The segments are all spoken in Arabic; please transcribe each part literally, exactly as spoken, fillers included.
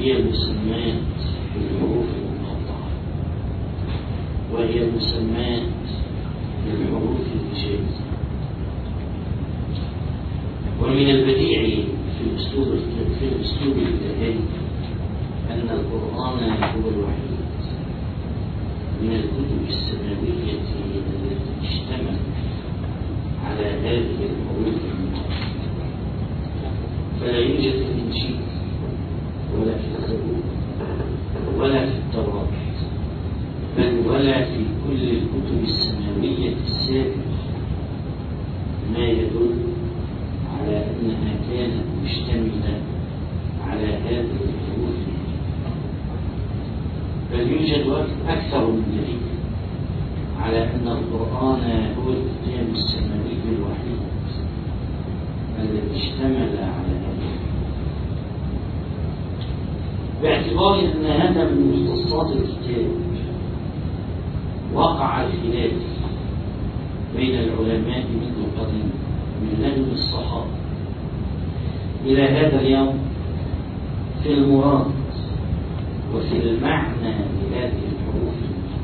هي المسمات بالحروف المقطعة، وهي المسمات بالحروف الهجائية. ومن البديع في الأسلوب في الأسلوب الإلهي أن القرآن هو الوحيد من الكتب السماوية التي اشتملت على هذه الحروف المقطعة. فلا يوجد في الإنجيل ولا في الزبور ولا في التوراة بل ولا في كل الكتب السماوية السابقة ما يدل على أنها كانت مشتملة على هذه الحروف، بل يوجد أكثر من دليل على أن القرآن هو الكتاب السماوي الوحيد الذي اشتمل على هذا، باعتبار أن هذا من مختصات الكتاب وقع الخلاف بين العلماء منذ قديم من لدن الصحابة إلى هذا اليوم في المراد وفي المعنى لهذه الحروف.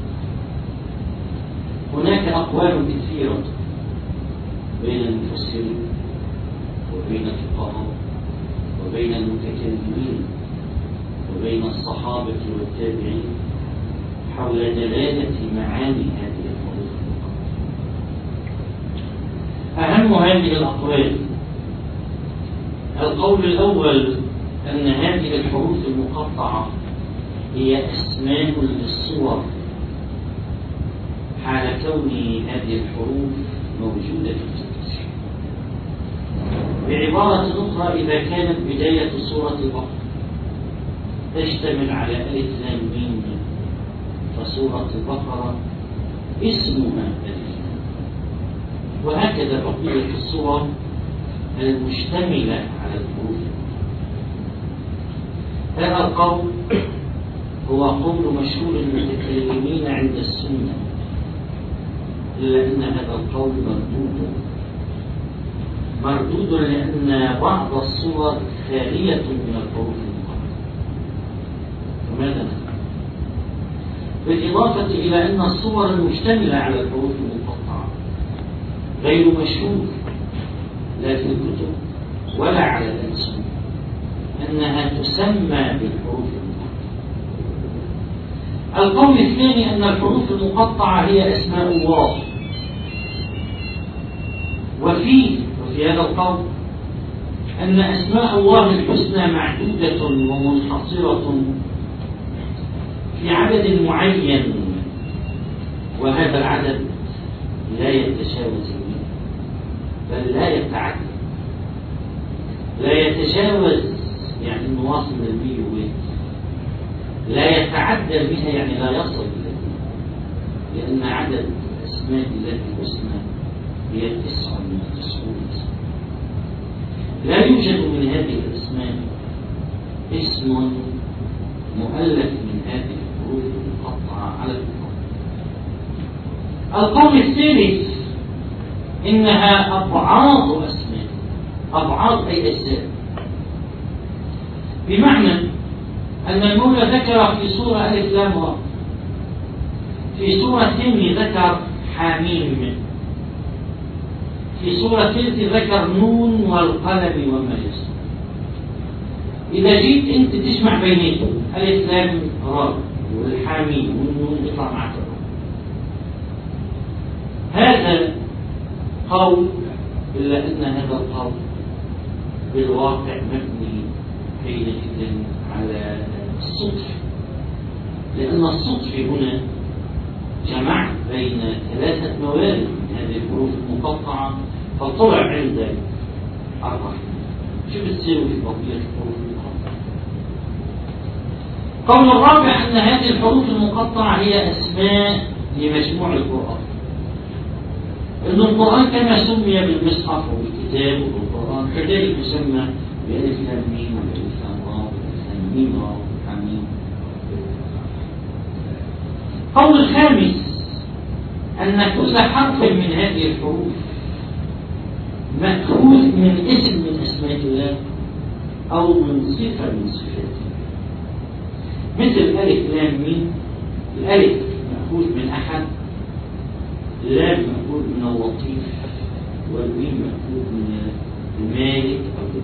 هناك أقوال كثيرة بين المفسرين وبين الفقهاء وبين المتكلمين وبين الصحابة والتابعين حول دلالة معاني هذه الحروف. أهم هذه الأقوال القول الأول أن هذه الحروف المقطعة هي أسماء للصور حال كون هذه الحروف موجودة في الكتاب. بعبارة أخرى، إذا كانت بداية سورة البقرة تشتمل على ألف لام ميم فسورة البقرة اسمها ألف لام، وهكذا بقية السور المشتملة على الحروف. هذا القول هو قول مشهور المتكلمين عند السنة، إلا أن هذا القول مردود مردود لأن بعض الصور خالية من الحروف المقطعة. فماذا نفعل؟ بالإضافة إلى أن الصور المشتملة على الحروف المقطعة غير مشهور لا في الكتب ولا على الألسن أنها تسمى بالحروف المقطعة. القول الثاني أن الحروف المقطعة هي أسماء الله، وفي وفي هذا القول أن أسماء الله الحسنى معدودة ومنحصرة في عدد معين، وهذا العدد لا يتجاوز المئة بل لا يتعدى، لا يتجاوز يعني انه واصل للمئة وين، لا يتعدى المئة يعني لا يصل إلى المئة، لأن عدد أسماء الله الحسنى هي تسعة وتسعون اسم. لا يوجد من هذه الأسماء اسم مؤلف من هذه الحروف المقطعة على الإطلاق. القول الثالث إنها أبعاض أسماء، أبعاض أي أجزاء، بمعنى أن المولى ذكر في سورة ألف لام را، في سورة ثانية ذكر حاميم، في سورة ثالثة ذكر نون والقلم وما يسطر. إذا جيت أنت تجمع بينهم ألف لام را والحاميم والنون يطلع معك هذا قول، إلا أن هذا القول بالواقع مبني حينئذ على الصدف، لأن الصدف هنا جمع بين ثلاثة موارد من هذه الحروف المقطعة فطلع عند أربعة. شو بتصير في بقية الحروف المقطعة؟ قول الرابع أن هذه الحروف المقطعة هي أسماء لمجموع القرآن، أن القرآن كما سمي بالمصحف والكتاب والقرآن كذلك يسمى بألف لام ميم وألف لام را وألف لام ميم را وحميم. قول الخامس أن كل حرف من هذه الحروف مأخوذ من اسم من أسماء الله أو من صفة من صفاته، مثل ألف لام ميم. الألف مأخوذ من أحد، اللام مأخوذ من اللطيف، والميم مأخوذ من المالك أو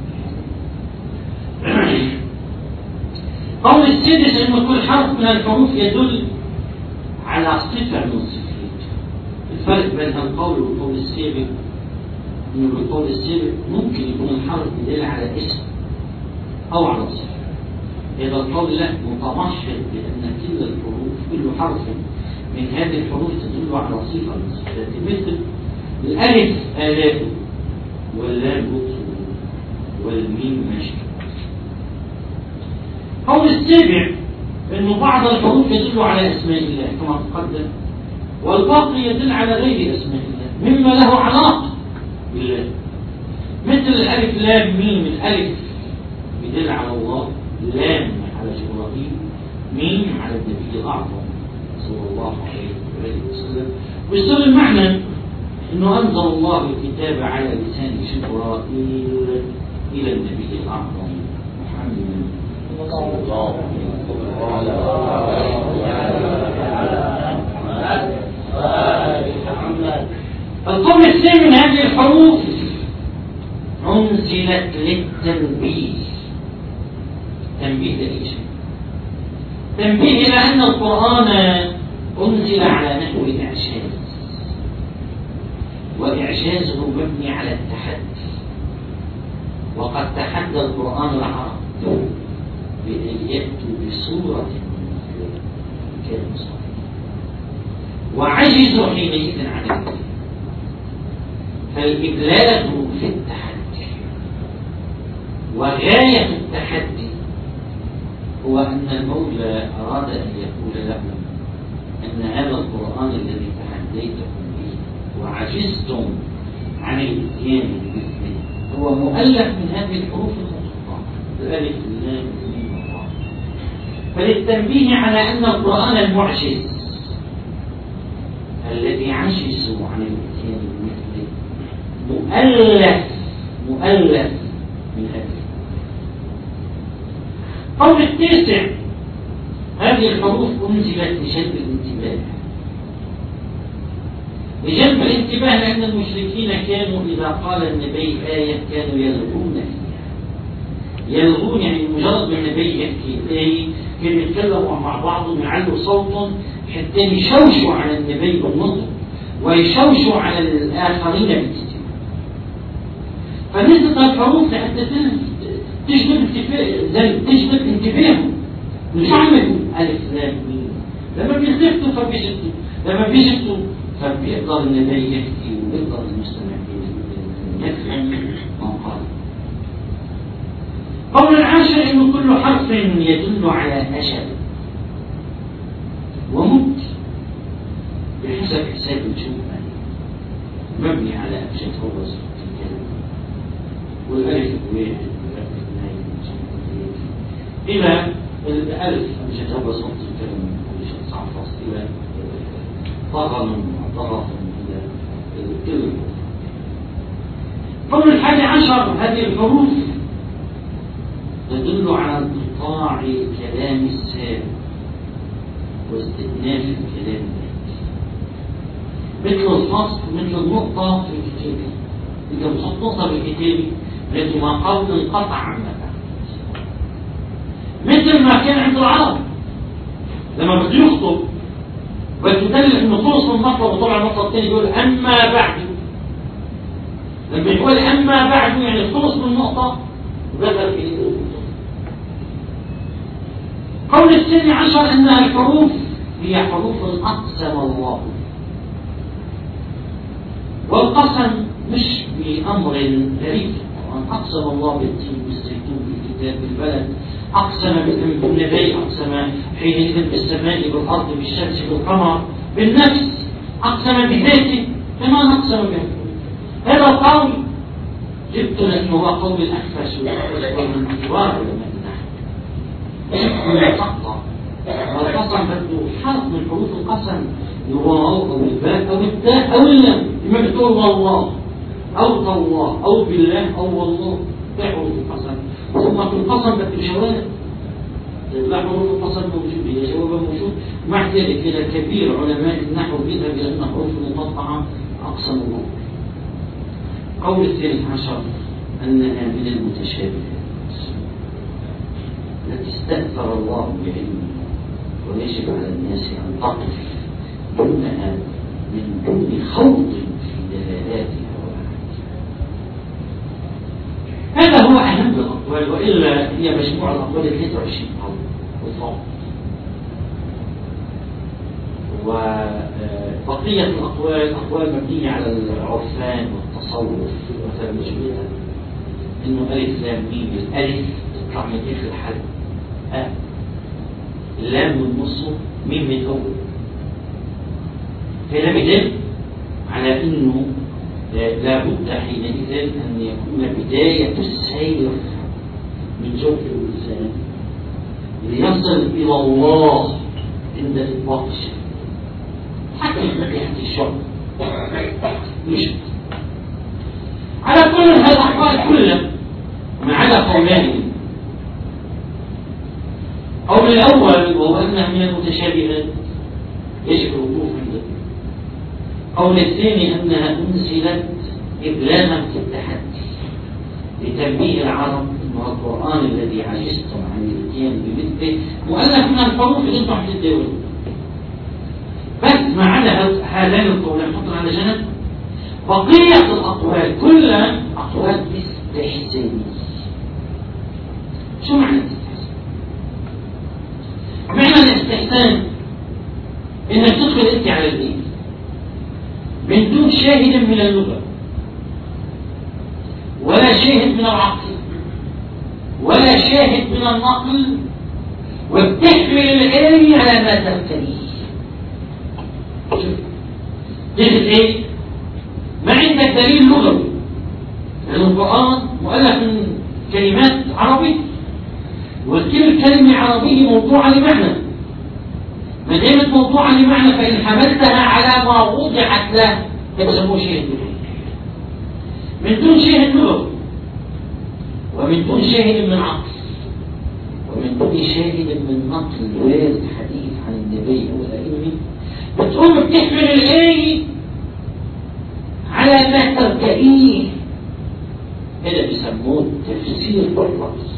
قول السادس أن كل حرف من الحروف يدل على صفة من الصفات. الفرق بين القول والقول السابق أنه بالقول السابق ممكن يكون الحرف يدل على اسم أو على صفة. هذا القول لا، متمحض بأن كل الحروف كل حرف من هذه الحروف تدل على صفة من الصفات، مثل الألف آلاء، واللام لطف، والميم مشي. قول السابع أن بعض الحروف يدل على أسماء الله كما تقدم، والباقي يدل على غير أسماء الله مما له علاقة بالله، مثل الألف لام ميم. الألف يدل على الله، لام على جبرائيل، ميم على النبي الأعظم صلى الله عليه وسلم. ويصير المعنى أنه أنزل الله الكتاب على لسان جبرائيل إلى النبي الأعظم محمد صلى الله عليه وسلم. القول الثاني من هذه الحروف أنزلت للتنبيه. تنبيه لإيش؟ تنبيه إلى أن القرآن أنزل على نحو الإعجاز، وإعجازه مبني على التحدي. وقد تحدى القرآن العرب بأن يأتوا بصورة كانوا صالحين، وعجزوا حينئذ عن ذلك. فالإبلاغ في التحدي، وغاية التحدي هو أن المولى أراد أن يقول لهم أن هذا القرآن الذي تحديتكم به وعجزتم عن الإتيان بمثله هو مؤلف من هذه الحروف المخططة، الألف اللام الميم والراء. فللتنبيه على أن القرآن المعجز الذي عجزوا عن الإتيان بمثله مؤلف مؤلف من هذه. قول التاسع هذه الحروف أنزلت لجلب الانتباه، لجلب الانتباه لأن المشركين كانوا إذا قال النبي آية كانوا يلغون فيها. يلغون يعني مجرد ما النبي يحكي آية كانوا يتكلموا مع بعضهم يعلوا صوتهم حتى يشوشوا على النبي بالنطق ويشوشوا على الآخرين بالاستماع. فنزلت الحروف حتى تجلب انتباه تجلب انتباههم. مش عملوا ألف لام ميم، لما بيخفتوا فبيجتوا، لما بيجتوا فبيقدر النبي يحكي ويقدر المستمع يفهم ما قال. قول العاشر إنه كل حرف يدل على أجل ومت بحسب حساب الجملة مبني على أبجد هو صفة الكلمة، والألف واحد والألف اثنين إلى الألف أبجد هو صفة الكلمة وشخص عفص إلى ضغم وضغط إلى الكلمة. قول الحادي عشر هذه الحروف تدل على انقطاع كلام السابق واستئناف الكلام الآتي، مثل الفصل مثل النقطة في الكتاب. إذا وصلت نقطة في الكتاب لازم ما قبل انقطع عما بعد، مثل ما كان عند العرب لما بده يخطب بده يدلل انه خلص من مطلب وطلع المطلب الثاني يقول اما بعد. لما يقول اما بعد يعني خلص من نقطة وبدأ في قول الثاني عشر أنها الحروف هي حروف أقسم الله، والقسم مش بأمر غريب. أقسم الله بالتين بالزيتون بالكتاب بالبلد، أقسم بالنبي، أقسم حينئذ بالسماء بالأرض بالشمس بالقمر بالنفس، أقسم بذاته كما أقسم به. هذا القول جبت لأنه هو قول الأخفش ومن كبار علماء النحو يقطع. والقسم بده حرف من حروف القسم، الواو أو الباء أو التاء أو اللام. إما بتقول والله أو تالله أو بالله أو والله، ده حروف القسم. ثم في القسم بده جواب، لا حروف القصر موجودة، هي جواب موجود. مع ذلك إلى كبير علماء النحو يذهب إلى أن حروف المقطعة أقسم الله. قول الثالث عشر أنها من المتشابهات التي استأثر الله بعلمه ويجب على الناس أن تقف دونها من دون خوض في دلالاتها وأحاديثها. هذا هو أهم الأقوال، وإلا هي مجموع الأقوال ثلاثة وعشرين قول بالضبط. وبقية الأقوال أقوال مبنية على العرفان والتصوف مثلا مجموعة إنه ألف لام ميم، الألف تطلع من آخر الحرف، أ اللام من نصه، ميم من أول. فده يدل على إنه لابد حينئذ أن يكون بداية السير من جوف الإنسان ليصل إلى الله عند إطلاق الشيء حتى يحتاج الشر مش على كل هذا الأحوال كله ما عدا قولان. قول الأول وهو أنها من المتشابهات يجب الوقوف عنده. قول الثاني أنها أنزلت إبلاغا في التحدي لتنبيه العرب أن القرآن الذي عجزتم عن الاتيان بمثله مؤلف من الحروف اللي انتم حتتداولوا. بس ما عدا هذين القولين نحطهم على جنب. بقية الأقوال كلها أقوال استحسانية. شو معنى الاستحسان؟ معنى الاستحسان إنك تدخل أنت على الدين من دون شاهد من اللغة ولا شاهد من العقل ولا شاهد من النقل، وبتحمل الآية على ما تبتليه. تجد ايه؟ ما عندك دليل لغوي لأن القرآن مؤلف من كلمات عربية، وكل كلمة عربية موضوعة لمعنى. ما دامت موضوعة لمعنى فإن حملتها على ما وضعت له يسموه شاهد لغوي من دون شاهد لغوي، ومن دون شاهد من عقل، ومن دون شاهد من نقل وارد حديث عن النبي أو الأئمة، بتقوم بتحمل الآية على ما ترتئيه. هذا بيسموه تفسير بالرأي،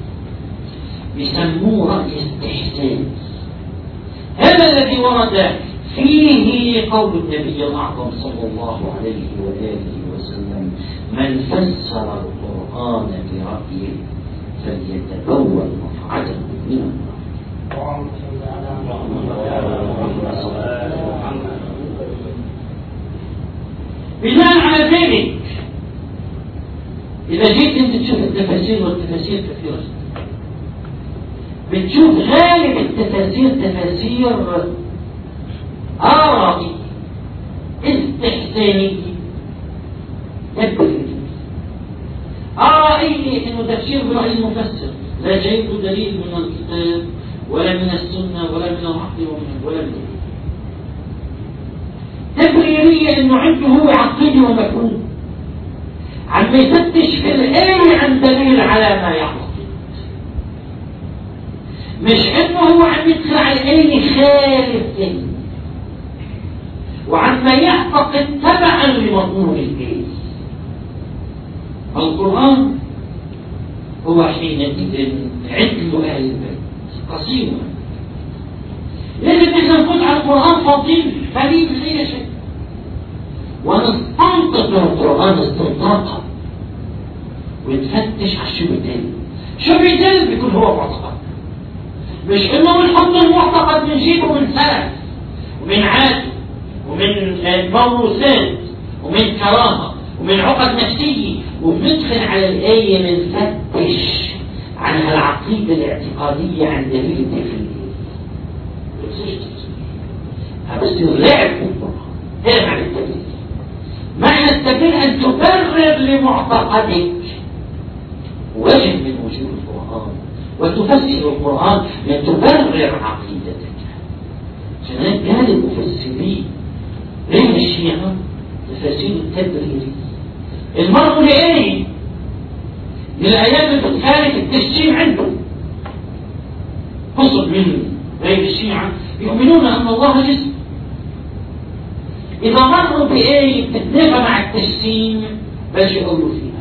بيسموه رأي استحسان. هذا الذي ورد فيه قول النبي الأعظم صلى الله عليه وآله وسلم: من فسر القرآن برأيه فليتبوأ مقعده من النار. بناء على ذلك إذا جيت أنت تشوف التفاسير، والتفاسير كثيرة بتشوف غالب التفاسير تفاسير آرائية استحسانية تبرير آرائية، إنه تفسير برأي المفسر لا جايب دليل من الكتاب ولا من السنة ولا من العقل ولا من تبريرية، إنه عنده هو عقيدي ومفهوم عم يفتش في الآية عن دليل على ما يعتقد، مش إنه هو عم يدخل على الآية خالف دليل وعما يعتقد تبعا لمضمون الآية. القرآن هو حينئذ عدل أهل البيت قصير. لازم احنا نفوت على القرآن فاضيين فريد أي شيء ونستنطق من القرآن استنطاقا ونفتش على الشبهات. شبهات بيكون هو معتقد، مش انه بنحط المعتقد من جيبه من سلف ومن عادة ومن موروثات ومن كرامة ومن عقد نفسية، وبندخل على الآية بنفتش عن العقيدة الاعتقادية عن دليل التفسير. بس اللعب هذا معنى التبرير. معنى التبرير أن تبرر لمعتقدك وجه من وجوه القرآن، وتفسر القرآن لتبرر عقيدتك. كذلك هذا المفسرين غير الشيعة تفسير التبريري. المرء لآية من الآيات اللي بتخالف التشريع عنده قسم من غير الشيعة يؤمنون أن الله جسم. إذا مروا بآية تتنافى مع التجسيم بل يقولوا فيها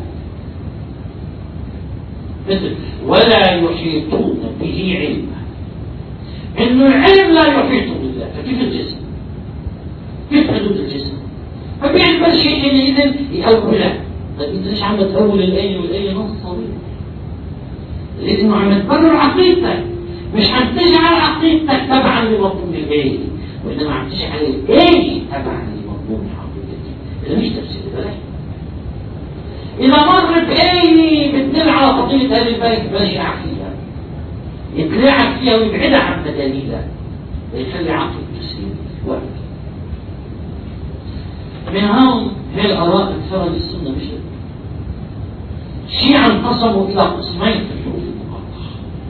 مثل ولا يحيطون به علما، إنه العلم لا يحيط بالله، فكيف الجسم؟ كيف حدود الجسم؟ فبيعمل شيء إذن يأوله. طيب أنت ليش عم تأول الآية والآية نص صغير؟ لأنه عم تبرر عقيدتك، مش عم تجعل عقيدتك تبعا لمضمون الآية، وإنما عم تجعل الآية تبعا لمضمون عقيدتك. إذا مش تفسير بلاش. إذا مر بآية بتدل على قضية أهل البيت بلاش فيها، يتلاعب فيها ويبعدها عن بدليلها ويخلي عقل تسليم وقت. من هون هي الآراء انفرد السنة مش الشيعة انقسموا إلى قسمين في الحروف المقطعة.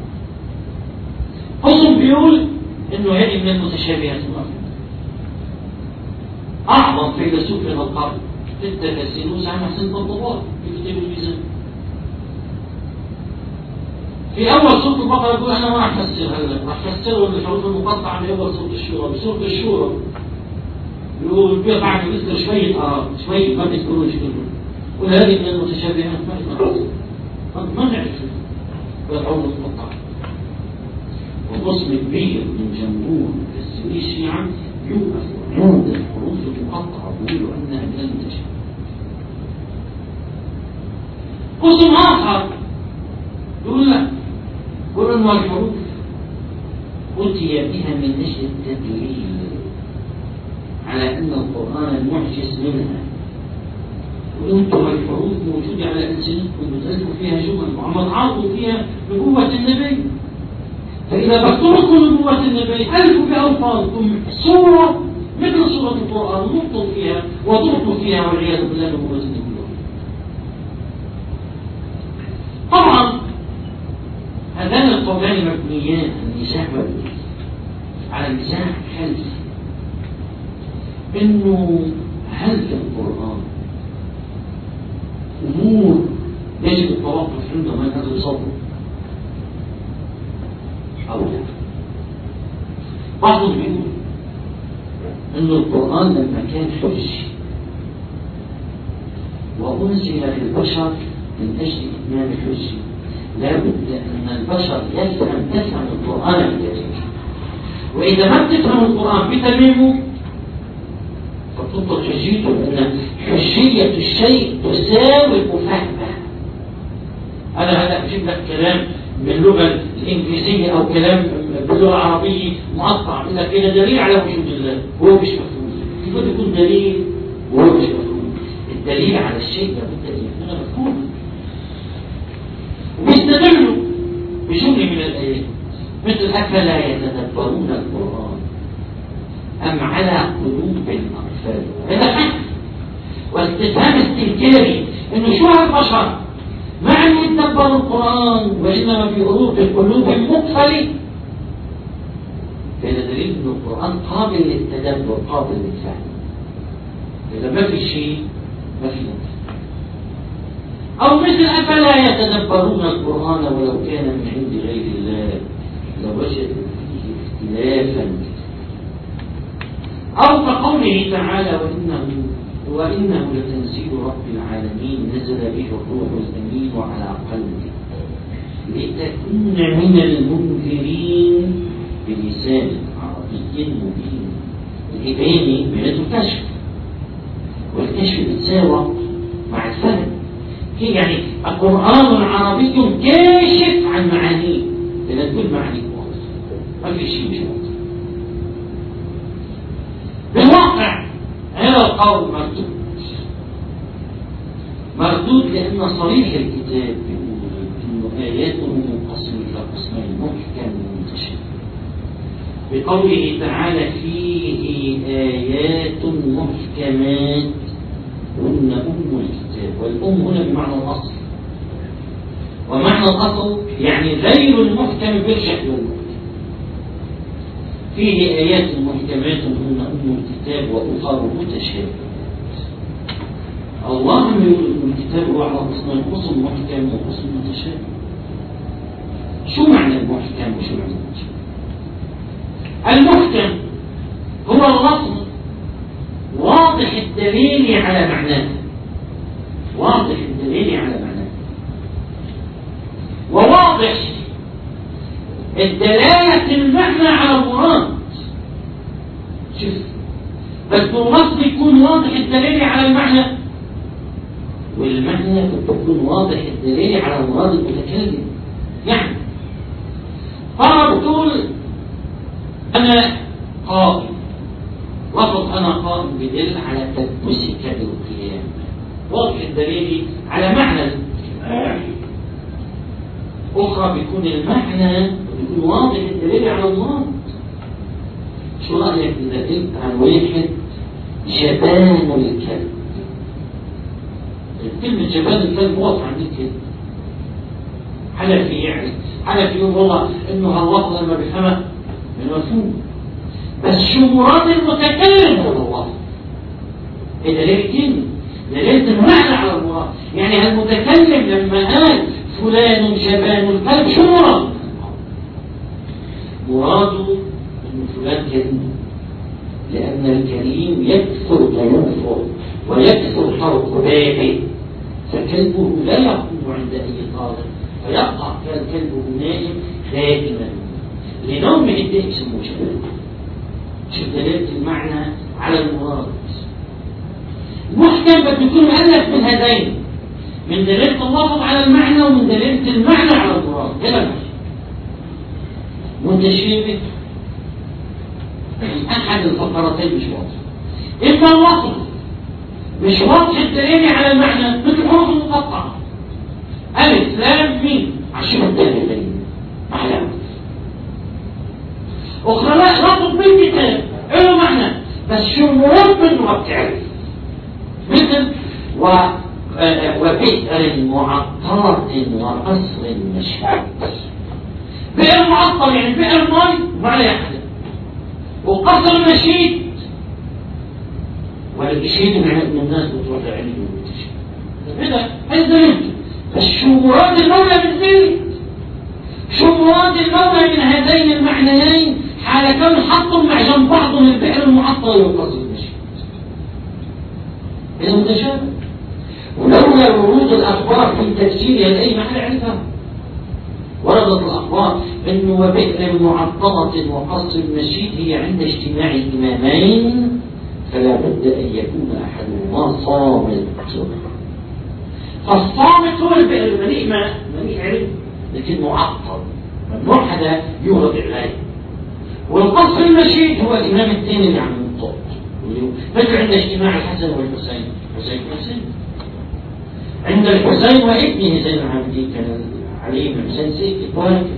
قسم بيقول إنه هذه من المتشابهات المرة. أعظم فيلسوف من القرن في التفاسير وسعى محسن طبطبات في كتاب الميزان. في أول سورة البقرة يقول أنا ما راح أفسر هلا، راح أفسره بالحروف المقطعة من أول سورة الشورى. بسورة الشورى يقول بيقع مثل شوية آراء شوية ما بيذكروش كلهم، وهذه من المتشابهات ما نعرف ما نعرف بالحروف المقطعة. وقسم كبير من جمهور مفسري الشيعة يوقف عند الحروف المقطعة ويقولوا أنها من المتشابهات. قسم آخر يقول لا، يقول أنه الحروف أتي بها من أجل التدليل على أن القرآن المعجز منها، وأنتم الحروف موجودة على ألسنتكم وتألفوا فيها جمل وعم تعرضوا فيها نبوة النبي، فإذا بخترقوا نبوة النبي ألفوا بألفاظكم صورة مثل صورة القرآن نبطوا فيها وضبطوا فيها والعياذ بالله نبوة النبي. طبعا هذان القولان مبنيان النزاع على نزاع خلفي، إنه هل في القرآن أمور يجب التوقف عندما ينزل صوته أو لا؟ بعضهم يقول إن القرآن لما كان حج وأنزل للبشر من أجل إتمام الحج لابد أن البشر يفهم تفهم القرآن الكريم، وإذا ما بتفهم القرآن بتمامه فتطلق حجيته، أن حجية الشيء تساوي فهمه. أنا هلا أجيب لك كلام باللغة الإنجليزية أو كلام باللغة العربية مقطع يقول لك إذا دليل على وجود الله هو مش مفهوم. كيف يكون دليل وهو مش مفهوم؟ الدليل على الشيء لابد أن يكون مفهوما. ويستدلوا بجملة من الآيات مثل أفلا يتدبرون القرآن أم على قلوب أقفالها. هذا فهم واستفهام استنكاري إنه شو هالبشر ما عم يتدبروا القرآن وإنما في قلوب مقفلة. هذا دليل إنه القرآن قابل للتدبر قابل للفهم. إذا ما في شيء ما في نفس. أو مثل أفلا يتدبرون القرآن ولو كان من عند غير الله لوجدوا فيه اختلافا. أو كقوله تعالى وإنه وإنه لتنزيل رب العالمين نزل به الروح الأمين على قلبك لتكون من المنذرين بلسان عربي مبين. الإبانة بينته الكشف، والكشف بيتساوى مع الفهم. يعني القرآن عربي كاشف عن معانيه، لأن كل معانيه واضحة ما في شيء مش واضح. بالواقع هذا القول مردود مردود لأن صريح الكتاب بيقول إنه آياته منقسمة إلى قسمين محكم ومتشابه، بقوله تعالى فيه آيات محكمات هن أم الكتاب، والأم هنا بمعنى الأصل، ومعنى الأصل يعني غير المحكم بالشكل المحكم. فيه آيات محكمات هن أم الكتاب وأخر متشابهات. الله يقول أن الكتاب هو على قسمين، قسم محكم وقسم متشابه. شو معنى المحكم وشو معنى المحكم؟ المحكم هو اللفظ واضح الدليل على معناه، واضح الدليل على معناه، وواضح الدلالة المعنى على المراد. شوف، بس اللفظ يكون واضح الدليل على المعنى، والمعنى يكون واضح الدليل على المراد المتكلم. يعني قال بتقول أنا قائم، لفظ أنا قائم بدل على تلبسك بالقيام، واضح الدليل على معنى. أخرى بيكون المعنى بيكون واضح الدليل على المراد. شو رأيك إذا قلت عن واحد جبان الكلب؟ كلمة جبان الكلب واضحة عندك كده، حلفي يعني حلفي يقول والله إنه هاللفظ لما بيفهمه من مفهوم، بس شو مراد المتكلم هو الله؟ إذا ليه كلمة دلالة المعنى على المراد. يعني هالمتكلم لما قال فلان جبان الكلب شو مراد؟ مراده إن فلان كريم، لأن الكريم يكثر ضيوفه ويكثر حرق بابه، فكلبه لا يقوم عند أي طالب، فيقع كان كلبه نائم دائما لنومه الدائم يسموه جبان. شوف دلالة المعنى على المراد. المحكم بده يكون مؤلف من هذين، من دلالة اللفظ على المعنى ومن دلالة المعنى على المراد. كلام متشابه أحد الفقرتين مش واضح، إما اللفظ مش واضح الدليل على المعنى مثل حروف المقطعة ألف لام ميم عشان الدليل معلومة. أخرى لا، لفظ بالكتاب له معنى بس شو مراد منه ما بتعرف، مثل و وبئر معطرة وقصر مشهود. بئر معطر يعني بئر ماء ما عليه حدا، وقصر مشيد والمشيد من الناس بتروح لعلم هذا هذا بس شو مراد المولى من ذلك؟ شو مراد المولى من هذين المعنيين حال كون حطهم مع جنب بعضهم البئر المعطر والقصر المشيد؟ إذا متشابه. ولولا ورود الأخبار في تفسيرها لأي محل عرفها. وردت الأخبار أنه وبئر معطلة وقصر المشيد هي عند اجتماع الإمامين فلا بد أن يكون أحدهما صامت. فالصامت هو البئر المليء ما مليء علم لكن معطل ممنوع حدا يغضب عليه. والقصر المشيد هو الإمام الثاني اللي عم ينطق مثل عند اجتماع الحسن والحسين. حسين حسين عند الحسين وابنه زين العابدين كان علي بن حسين سيف وهكذا.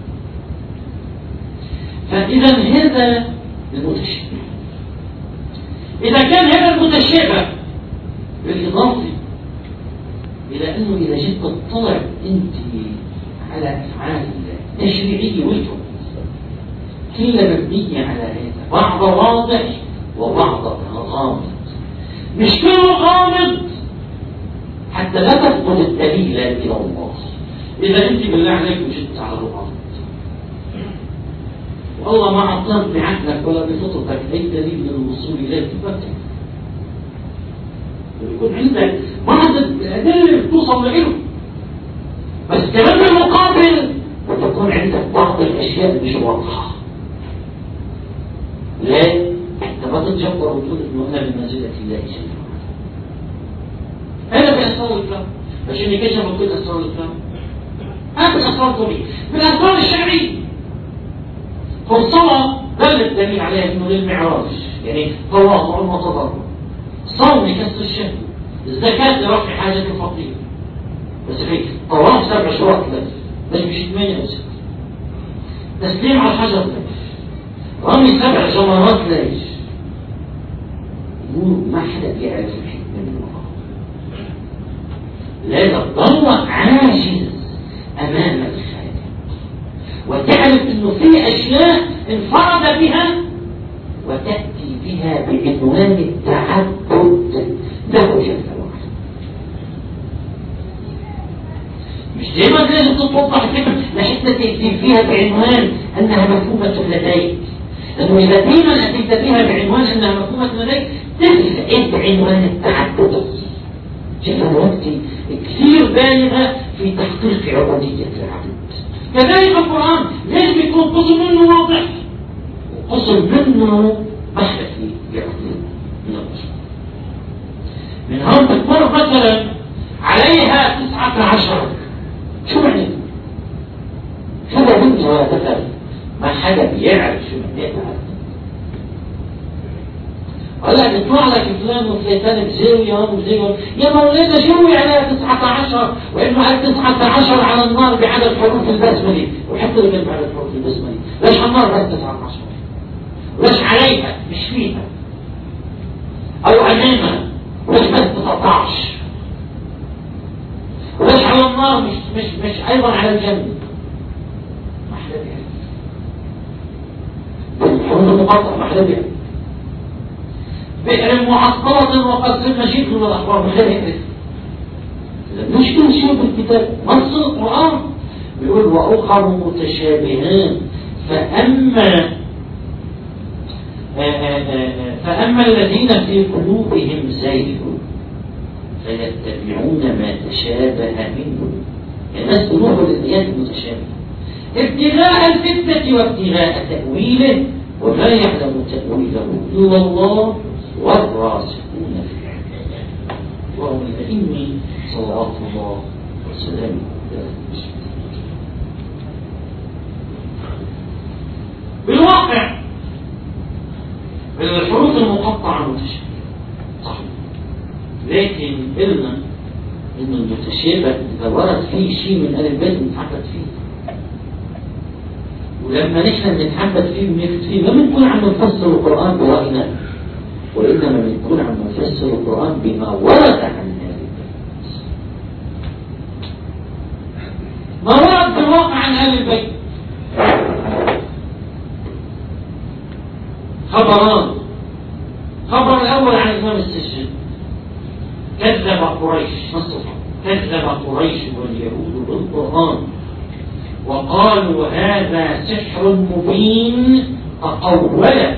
فإذا هذا المتشابه. إذا كان هذا المتشابه بالإضافة إلى أنه إذا جيت تطلع أنت على أفعال تشريعية وجهه كلها مبنية على هذا، بعض واضح وبعض غامض. مش كله غامض حتى لا تفقد الدليل إلى الله. إذا أنت بالله عليك وجدت على الأرض والله ما عطاك بعقلك ولا بفطرتك أي دليل من الوصول إليه تفكر، ويكون عندك بعض الأدلة توصل له، بس كمان بالمقابل وتكون عندك بعض الأشياء مش واضحة. ليه؟ أنت ما تتجبر وتقول إنه أنا بمنزلة الله جل وعلا. هذا في أسرار الكلام، عشان يكشف كل أسرار الكلام. هذا الأسرار طبيعي. من الأسرار الشرعية فالصلاة دل الدليل عليها إنه للمعراج، يعني تواضع وتضرع، صوم لكسر الشهوة، الزكاة لرفع حاجة الفقير. بس في طواف سبع شروط لك، بس مش ثمانية أو ستة. تسليم على الحجر لك، رمي سبع جمرات ليش؟ يقولوا ما حدا بيعرف الحكمة من وراء. لذا تضل عاجز أمام الخالق، وتعرف إنه في أشياء انفرد بها وتأتي بها بعنوان التعبد له جل وعلا. مش دايما لازم تتوضح الحكمة لحتى إحدى تأتي فيها بعنوان أنها مفهومة لديك، لأنه إذا دائما أتيت بها بعنوان أنها مفهومة لديك تفقد عنوان التعدد. شوف الوقت كثير بالغة في تحقيق عبودية العبد. كذلك القرآن لازم يكون قسم منه واضح وقسم منه بحثي يعطي من القسم. من هون بتمر مثلا عليها تسعة عشر. شو معنى؟ شو بنت وهذا ما حدا بيعرف شو معناتها. هلا بيطلع لك فلان وفلان بزاوية وبزاوية، يا مولانا شو يعني تسعة عشر؟ وإنه على تسعة عشر على النار بعدد حروف البسملة، وحط لي من بعدد حروف البسملة، ليش على النار بس تسعة عشر؟ وليش عليها مش فيها؟ أو أمامها وليش بس تسعة عشر؟ وليش على النار مش مش مش أيضا على الجنة؟ ما حدا بيعرف. الحروف المقاطعة ما حدا بيعرف. بئر معطلة وقد مشيكل والأخبار ما حدا يعرف. مش كل شيء بالكتاب، نص القرآن بيقول وأخر متشابهان فأما فأما الذين في قلوبهم زيغ فيتبعون ما تشابه منه. الناس بيروحوا للآيات المتشابهة ابتغاء الفتنة وابتغاء تأويله وما يعلم تأويله إلا الله والراسخون في العلم وهم الأئمة صلوات الله وسلامه. بالواقع الحروف المقطعة متشابهة صحيح، لكن قلنا إنه المتشابه إذا ورد فيه شيء من ألف بيت بنتحدث فيه، ولما نحن بنتحدث فيه بنفت فيه ما بنكون عم نفسر القرآن برأينا، وإنما بنكون عم نفسر القرآن بما ورد عن أهل البيت. ما ورد بالواقع عن أهل البيت خبران. خبر الأول عن إمام السجن، كذب قريش نصفا كذب قريش واليهود بالقرآن وقالوا هذا سحر مبين تقولا.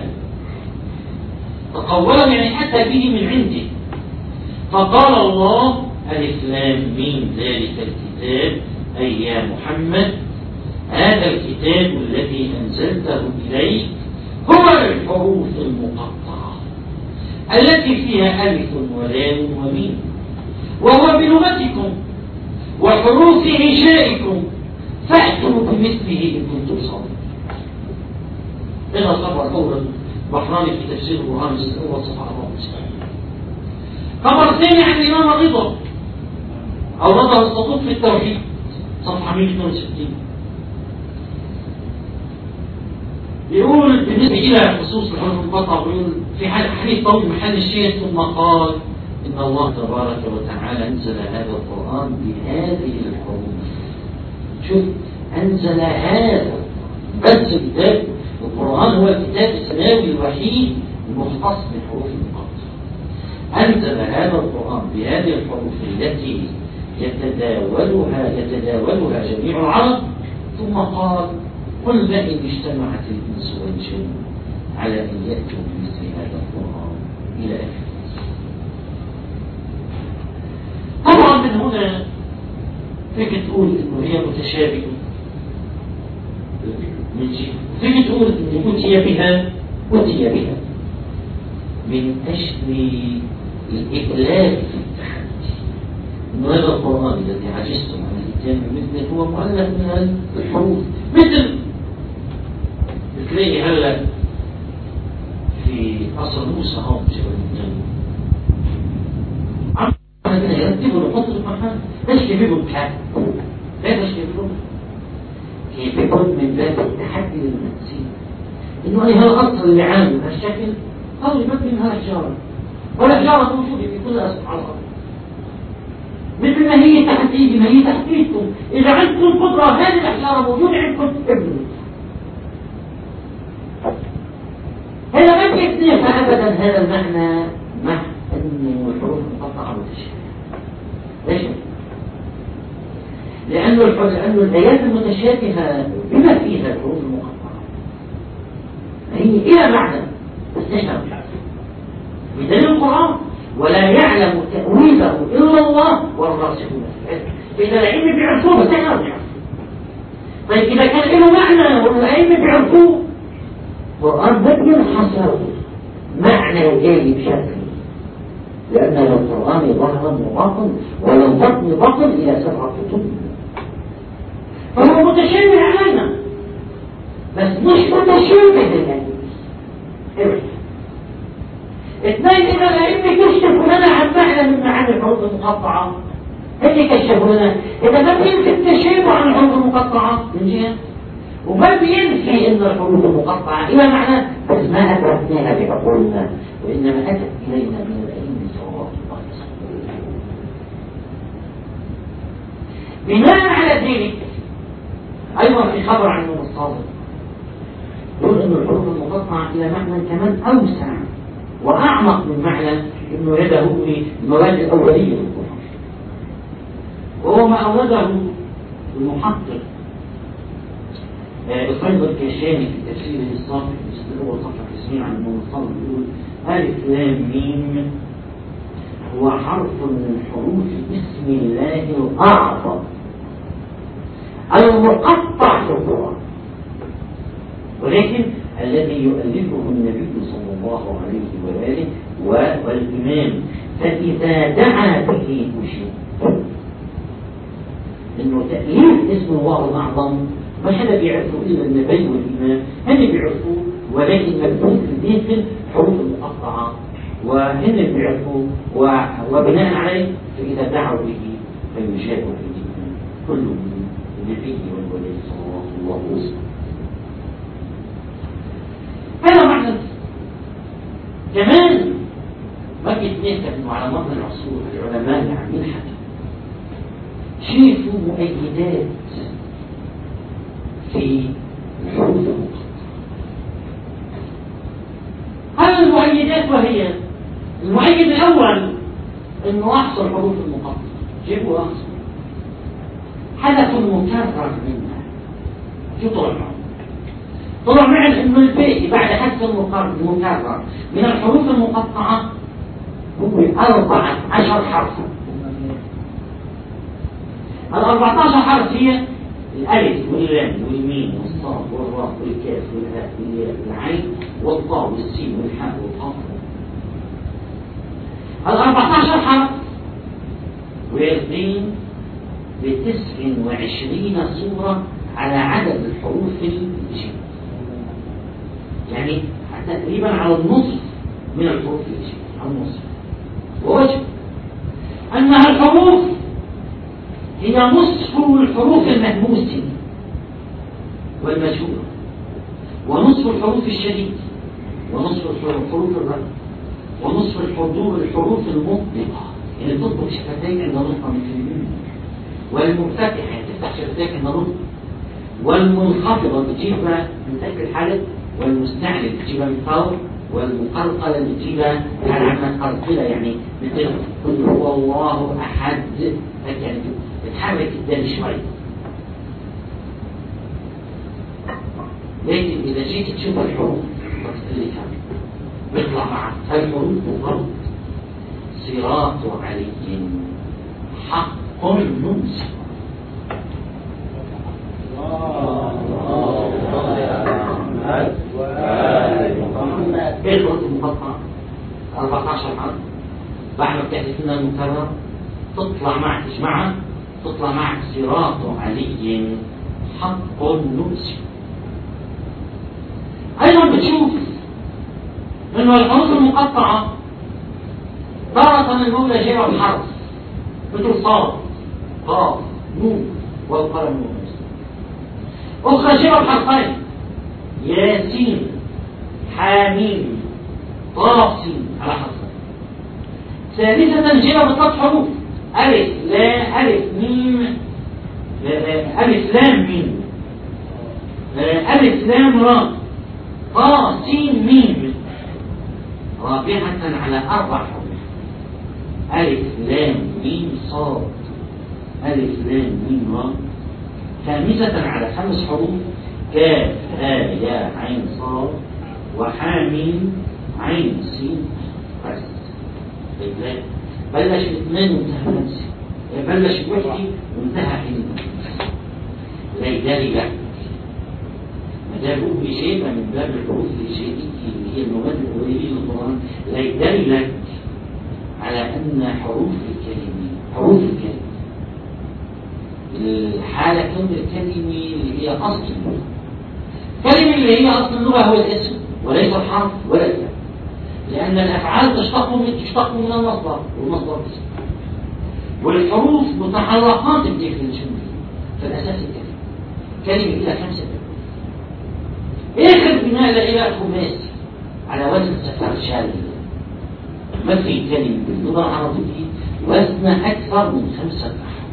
تقولا يعني حتى به من عنده. فقال الله ألف لام ميم ذلك الكتاب أي يا محمد هذا الكتاب الذي أنزلته إليك هو الحروف المقطعة التي فيها ألف ولام وميم وهو بلغتكم وحروف إنشائكم فأتوا بمثله إن كنتم صادقين. هنا خبر أول بحراني في تفسير القرآن الجزء الأول صفحة أربعة وتسعين. خبر ثاني عن الإمام الرضا أو رضا الصدوق في التوحيد صفحة مئة واثنين وستين. يقول بالنسبة إلى خصوص الحروف المقطعة بيقول في حديث طويل محل الشيخ ثم قال إن الله تبارك وتعالى أنزل هذا القرآن بهذه الحروف. شوف أنزل هذا بس الكتاب القرآن هو الكتاب السماوي الوحيد المختص بالحروف المقطعة. أنزل هذا القرآن بهذه الحروف التي يتداولها يتداولها جميع العرب ثم قال قل لئن اجتمعت الإنس والجن على أن يأتوا بمثل هذا القرآن إلى آخره. طبعا من هنا فيك تقول إنه هي متشابهة من جهة، فيك تقول إنه أتي بها أتي بها من أجل الإغلاق في التحدي، إنه هذا القرآن الذي عجزتم عن الإتيان بمثله هو مؤلف من الحروف مثل بتلاقي هلا في عصر موسى هون جبل الجنة عم يرتبوا القطر المحل. ليش يجيبوا الكعب؟ ليش يجيبوا؟ يجيبوا من باب التحدي للمنسين إنه أي هالقطر اللي عامل هالشكل هو يبقى من هالحجارة والحجارة موجودة في كل أسفل على الأرض مثل ما هي تحديدي ما هي تحديدكم. إذا عندكم القدرة هذه الحجارة موجودة عندكم تبنوا. هذا ما يكفي أبدا هذا المعنى مع أنه الحروف المقطعة متشابهة. ليش؟ لأنه لأنه الآيات المتشابهة بما فيها الحروف المقطعة هي إلى معنى بس نحن بدليل القرآن ولا يعلم تأويله إلا الله والراسخون في العلم. إذا العلم بيعرفوه بس نحن بنعرفه. طيب إذا كان له معنى والعلم بيعرفوه القرآن بين حصر معنى جاي بشكل، لأن القرآن ظهرا وباطن وللبطن بطن إلى سبعة كتب، فهو متشابه علينا بس مش متشابه للعلم. اثنين، إذا العلم كشفوا لنا عن معنى من معاني الحروف المقطعة اللي كشفوا لنا، إذا ما بينفي التشابه عن الحروف المقطعة من جهة وما بينفي ان الحروف المقطعه الى معنى بس ما ادركناها بعقولنا وانما اتت الينا من العلم صلوات الله وسلامه. بناء على ذلك ايضا في خبر عن النبي الصادق يقول ان الحروف المقطعه الى معنى كمان اوسع واعمق من معنى انه يده في المواد الاوليه في القران، وهو ما اوده المحقق الفيض الكاشاني في تفسيره الصافي في هو صفحة تسمين عن النبي الصادق يقول ألف لام ميم هو حرف من حروف اسم الله الأعظم المقطع في القرآن، ولكن الذي يؤلفه النبي صلى الله عليه وآله والإمام، فإذا دعا به أشد إنه تأليف اسم الله الأعظم ما حدا بيعرفوا إلا النبي والإمام، هن بيعرفوا ولكن مكتوب في داخل حروف المقطعة وهن بيعرفوا وبناء عليه فإذا دعوا به فيشاهدوا به كل النبي والولي صلى الله عليه وسلم. هذا معنى كمان ما بيتناسب انه على مر العصور العلماء اللي عم ينحكوا شايفوا مؤيدات في الحروف المقطعة. هذه المؤيدات وهي المؤيد الأول انه أحصر حروف المقطعة، جيبوا أحصر حدث مكرر منها. شو طلع معه؟ طلع معنا انه الباقي بعد حدث المكرر من الحروف المقطعة هو أربعة عشر حرفا. الأربعة عشر حرف هي الألف واللام والميم والصاد والراء والكاف والهاء والياء والعين والطاء والسين والحاء والقاف. الأربعة عشر حرف واردين بتسع وعشرين صورة على عدد الحروف الجن، يعني تقريبا على النصف من الحروف الجن، على النصف. ووجه أنها الحروف هي نصف الحروف المهموسة والمجهولة، ونصف الحروف الشديدة، ونصف الحروف الرقم، ونصف الحضور الحروف المطلقة اللي تطلق شفتين عند نطق من اليمين، والمفتتحة يعني تفتح شفتيك عند نطق، والمنخفضة بتجيبها من تحت الحلق، والمستعلى بتجيبها من فوق، والمقلقلة بتجيبها على عمل قلقلة يعني مثل قل هو الله أحد، يعني بتحرك الدال شوي. لكن إذا جيت تشوف الحروف بتختلفها بيطلع معك الحروف مفرد صراط علي حق نمسك. ايه الحروف المقطعة؟ أربعة عشر حرف بعد ما بتحدث لنا المكرر تطلع معك تجمعها تطلع معك صراط علي حق نمسك. أيضا بتشوف إنه الحروف المقطعة تارة المولى جاء بحرف مثل صاد قاف نون والقلم نون، أخرى جاء بحرفين ياسين حاميم طاسين على حرفين، ثالثة جاء بثلاث حروف ألف لا ألف ميم ألف لام ميم ألف لام را طا سين ميم، رابعة على أربع حروف ألف لام ميم صاد ألف لام ميم را خامسة على خمس حروف كاف ها يا عين صاد وحامين عين سين بس. بلش باثنين وانتهى بنفسه، بلش بوحدي وانتهى حين ليداري لك. ما دام بقول بشيء من باب الحروف الشيئية اللي هي المواد الأولية للقرآن ليداري لك على أن حروف الكلمة حروف الكلمة الحالة كون الكلمة اللي هي أصل اللغة. الكلمة اللي هي أصل اللغة هو الاسم وليس الحرف ولا الفعل، لأن الأفعال تشتق من تشتق من المصدر والمصدر اسم، والحروف متحركات بداخل الجملة. فالأساس الكلمة كلمة إلى خمسة كلمات. آخر بناء إلى خماسي على وزن سفرشال. ما في كلمة باللغة العربية وزن أكثر من خمسة أحرف،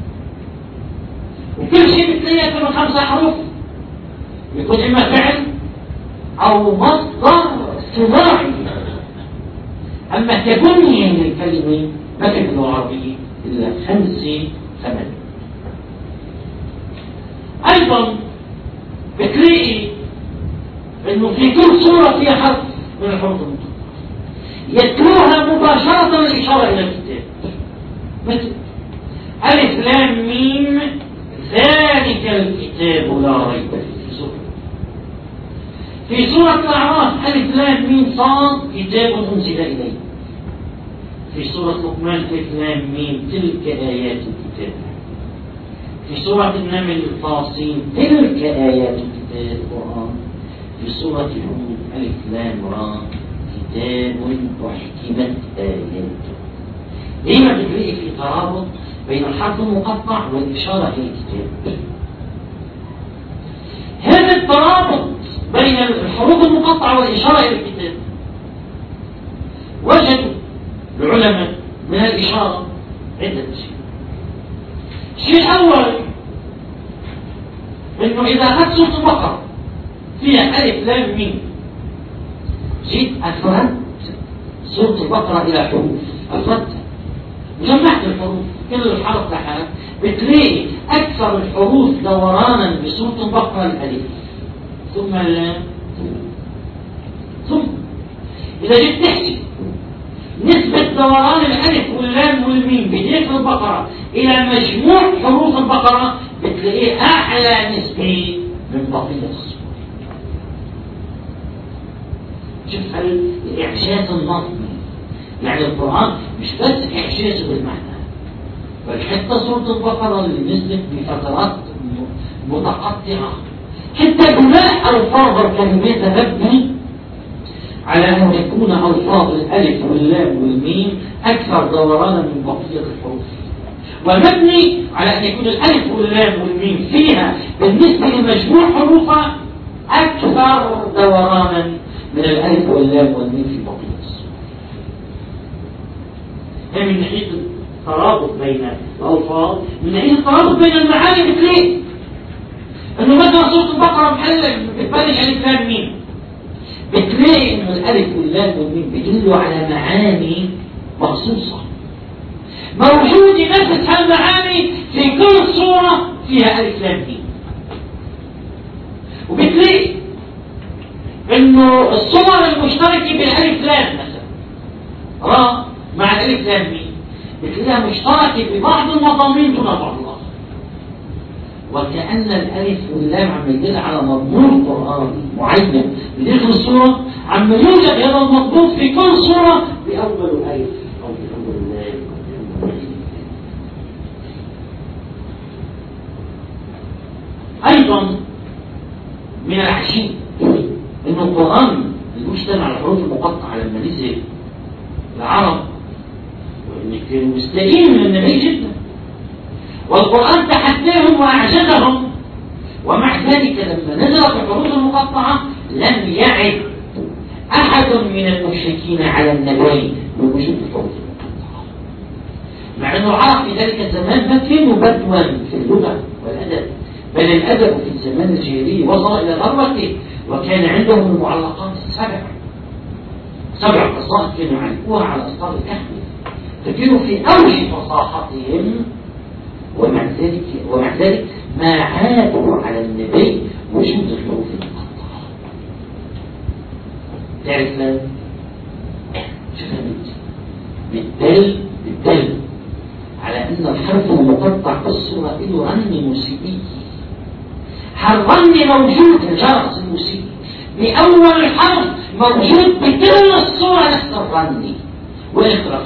وكل شيء بتلاقيه أكثر من خمسة أحرف يكون إما فعل أو مصدر صناعي. أما كبنية للكلمة ما في باللغة العربية إلا خمسة ثمانية. أيضا بتلاقي إنه في كل صورة فيها حرف من الحروف المتقطعة يتلوها مباشرة الإشارة إلى الكتاب، مثل ألف لام ميم ذلك الكتاب لا ريب فيه. في سورة الأعراف ألف لام ميم صاد كتاب أنزل إليه. في سورة لقمان ألف لام ميم تلك آيات الكتاب. في سورة النمل الطاسين تلك آيات الكتاب القرآن. في سورة هود ألف لام را كتاب وحكمت آياته. لما بتلاقي في ترابط بين الحرف المقطع والإشارة إلى الكتاب؟ هذا الترابط بين الحروف المقطعة والإشارة إلى الكتاب وجدوا العلماء من الإشارة عدة أشياء. الشيء الأول إنه إذا أخذت سورة البقرة فيها ألف لام ميم، جيت أفردت سورة البقرة إلى حروف، أفردتها جمعت الحروف كل الحرف لحالها، بتلاقي أكثر الحروف دورانا بسورة البقرة الألف ثم اللام ثم إذا جيت تحسب نسبة دوران الألف واللام والميم بداخل البقرة إلى مجموع حروف البقرة بتلاقيه أعلى نسبة من بقية السور. شوف الإعجاز النظمي، يعني القرآن مش بس إعجازه بالمعنى، بل حتى سورة البقرة اللي نزلت بفترات متقطعة حتى بناء ألفاظ الكلمات مبني على أن يكون ألفاظ الألف واللام والميم أكثر دورانا من بقية الحروف، ومبني على أن يكون الألف واللام والميم فيها بالنسبة لمجموع حروفها أكثر دورانا من الألف واللام والميم في بقية السور. هي من ناحية الترابط بين الألفاظ، من ناحية الترابط بين المعاني بتلاقي إنه مثلا سورة البقرة بتبلش ألف لام ميم، بتلاقي إنه الألف واللام والميم بيدلوا على معاني مخصوصة موجودة نفس هالمعاني في كل صورة فيها ألف لام ميم. وبتلاقي إنه الصور المشتركة بالألف لام مثلا را مع الألف لام ميم بتلاقيها مشتركة ببعض المضامين دون بعض الآخر، وكأن الألف واللام عم يدل على مضمون قرآني معين بداخل الصورة، عم يوجد هذا المضمون في كل صورة بأول الألف أو بأول اللام أو بأول الألف. أيضا من العجيب إن القرآن المجتمع على الحروف المقطعة لما نزل العرب وإن كانوا مستائين من النبي جدا، والقرآن تحداهم وأعجزهم، ومع ذلك لما نزلت الحروف المقطعة لم يعد أحد من المشركين على النبي بوجود الحروف المقطعة، مع أن العرب في ذلك الزمان ما كانوا بدوا في اللغة والأدب، بل الأدب في الزمان الجاهلي وصل إلى درجة وكان عندهم المعلقات السبع سبع قصائد كانوا يعلقوها على أسطار الكهف، فكانوا في أوج فصاحتهم ومع ذلك ومع ذلك ما عادوا على النبي وجود الحروف المقطعة. تعرف لا؟ شو فهمت؟ بالدل بالدل على أن الحرف المقطع في الصورة له رن موسيقي. هالرن موجود الجرس الموسيقي بأول حرف موجود بكل الصورة نفس الرن والاختلاف.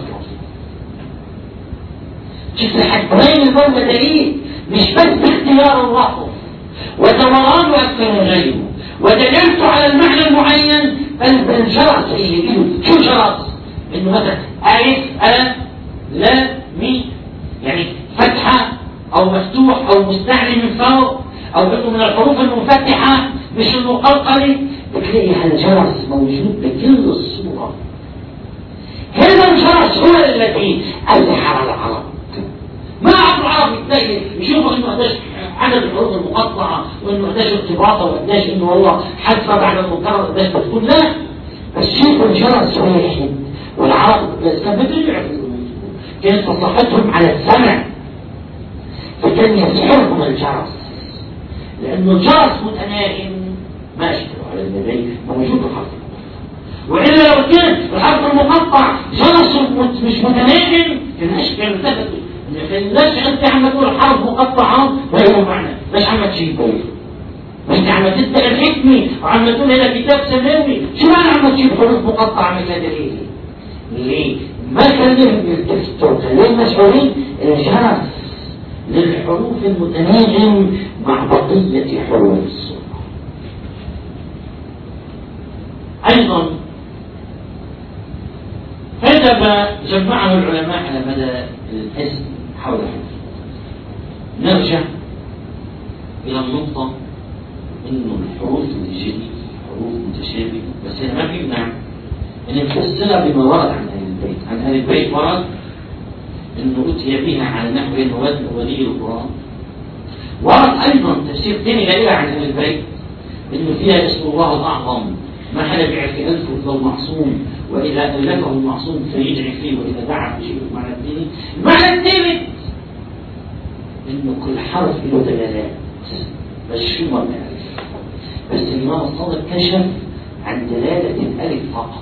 شوف لحد وين الموضوع دليل مش بس باختيار اللفظ ودوران أكثر غيره ودلالته على المعنى المعين، بل بالجرس اللي بيه. شو جرس؟ إنه مثلا ألف أ لا مي، يعني فتحة أو مفتوح أو مستعلي من فوق، أو إنه من الحروف المفتحة مش المقلقلة. بتلاقي هالجرس موجود بكل الصورة. هذا الجرس هو الذي أزحر العرب. ما عرف العرب يتلاقي يشوفوا إنه قداش عدد الحروف المقطعة وإنه قداش ارتباطها وقداش إنه والله حذفها بعد المكرر قداش بتكون. لا، بس شوفوا الجرس واحد. والعرب كان بدهم يعرفوا، كانت تصرفتهم على السمع، فكان يسحرهم الجرس، لأنه الجرس متناغم ما أشبه على النبي موجود الحرف. وإلا لو كان الحرف المقطع جرسه مش متناغم كان أشبه التفتوا. ليش أنت عم تقول الحرف مقطعة غير معنى؟ ليش عم تجيبه؟ أنت عم تدعي الحكمة وعم تقول هذا كتاب سماوي. شو معنى عم تجيب حروف مقطعة مثل دليل؟ ليه؟ ما خليهم يلتفتوا، خليهم مشعورين الجرس للحروف المتناغم مع بقية حروف الصورة. أيضا هذا ما جمعه العلماء على مدى الاسم حول الحروف. نرجع إلى النقطة إنه الحروف الجديدة حروف متشابهة، بس هنا ما بيمنع أن نفسرها بما ورد عن أهل البيت. عن أهل البيت ورد إنه أتي بها على نحو ولي القرآن. ورد أيضا تفسير ثاني لا عن أهل البيت إنه فيها اسم الله الأعظم، ما حدا بيعرف ألفه إلا المعصوم، وإذا ألفه المعصوم فيدعي فيه، وإذا دعا فيه المعنى الثاني. المعنى الثالث إنه كل حرف له دلالات، بس شو ما بنعرف. بس الإمام الصادق كشف عن دلالة الألف فقط.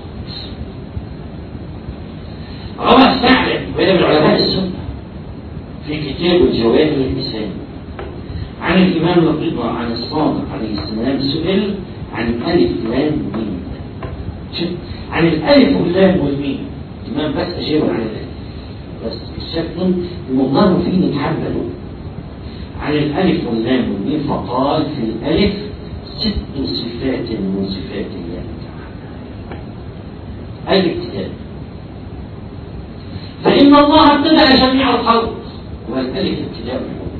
روى الثعلب وهذا من علماء السنة في كتاب الجواهر اللساني عن الإمام الرضا عن الصادق عليه السلام، سئل عن ألف لام ميم. شوف عن الألف واللام والميم، الإمام بس أجاب عن الألف بس الشكل المضار فيه نتحمله. عن الألف واللام والميم فقال في الألف ست صفات من صفات الله تعالى. الابتداء، فإن الله ابتدأ جميع الخلق، والألف ابتداء الحروف.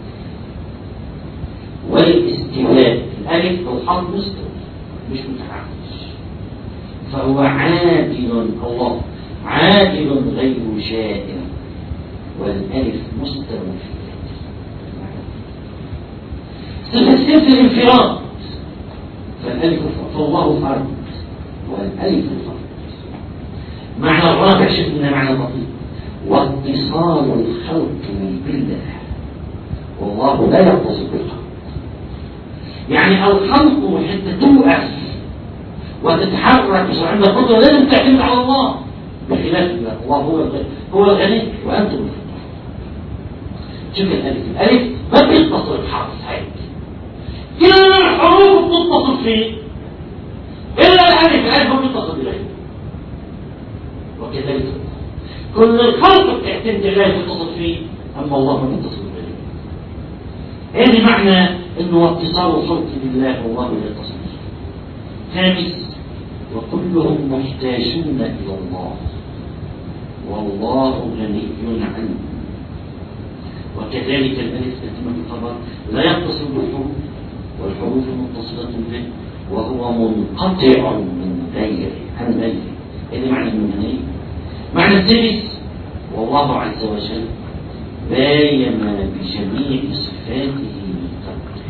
والاستواء، الألف والحرف مستوى مش متعاقش، فهو عادل، الله عادل غير جائر، والألف مستوى في ذاته. صفة الانفراد، فالألف فالله فرد والألف فرد. معنى الرابع شفنا معنى لطيف، واتصال الخلق بالله، والله لا يتصل بالخلق. يعني الخلق حتى توقف وتتحرك وصار عندك قدرة لازم تعتمد على الله، بخلاف الله. الله هو هو الغني وأنتم الفقراء. شوف الألف، الألف ما بيتصل بحرف هيك، كل الحروف بتتصل فيه إلا الألف، الألف ما بيتصل بغيره. وكذلك كل الخلق بتعتمد الله بيتصل فيه، أما الله ما بيتصل بغيره. هذا معنى إنه اتصال الخلق بالله والله لا يتصل به. خامس، وكلهم محتاجون إلى الله والله غني عنهم. وكذلك الألف كلمة الخبر لا يتصل بالحروف والحروف متصلة به، وهو منقطع من غيره عن غيره. هذا معنى المنهي. معنى الثالث، والله عز وجل باين بجميع صفاته القدر،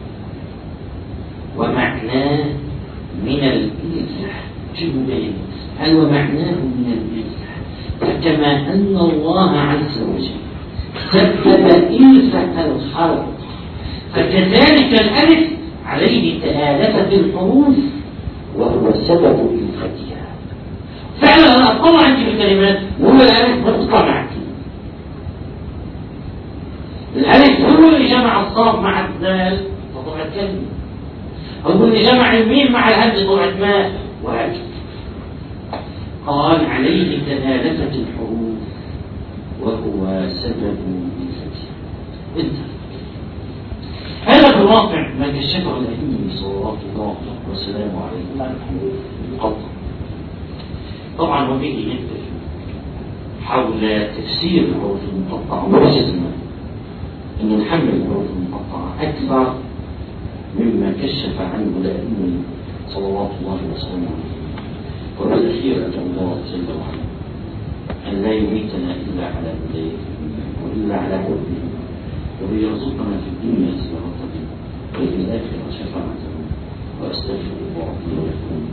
ومعناه من الإله. شو باين؟ هل ومعناه من الإله، فكما أن الله عز وجل سبب إلفة الخلق. فكذلك الألف عليه تآلفة الحروف وهو سبب إلفتها. فعلا أنا أطلع عندي بالكلمات وهو الألف نقطة معك. الألف هو اللي جمع الصاد مع الدال فطلعت كلمة، هو اللي جمع الميم مع الهمز طلعت ماء، وهكذا. قال عليه تآلفة الحروف وهو سبب إلفتها. انتهى. هذا في الواقع ما كشفه الأئمة صلوات الله وسلامه عليه القطع. طبعا وبه ينتهي حول تفسير الحروف المقطعة. وجدنا أن نحمل الحروف المقطعة أكثر مما كشف عنه الأئمة صلوات الله وسلامه عليه. وبالأخير أدعو الله جل وعلا أن لا يميتنا إلا على هدايته وإلا على حبه، ويرزقنا في الدنيا سيرته وفي الآخرة شفاعته. وأستغفر الله لي ولكم